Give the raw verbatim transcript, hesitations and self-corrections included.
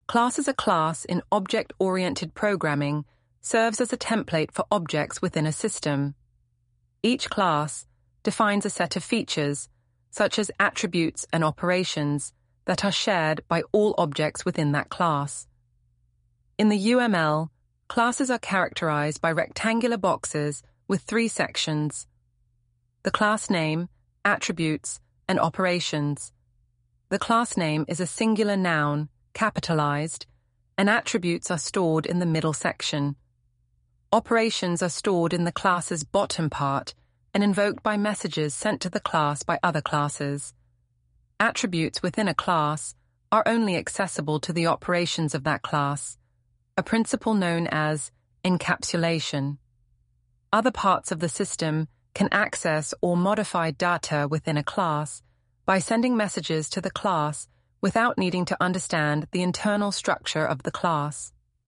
Class as a class in object-oriented programming serves as a template for objects within a system. Each class defines a set of features, such as attributes and operations, that are shared by all objects within that class. In the U M L, classes are characterized by rectangular boxes with three sections: the class name, attributes, and operations. The class name is a singular noun, capitalized, and attributes are stored in the middle section. Operations are stored in the class's bottom part and invoked by messages sent to the class by other classes. Attributes within a class are only accessible to the operations of that class, a principle known as encapsulation. Other parts of the system can access or modify data within a class by sending messages to the class without needing to understand the internal structure of the class.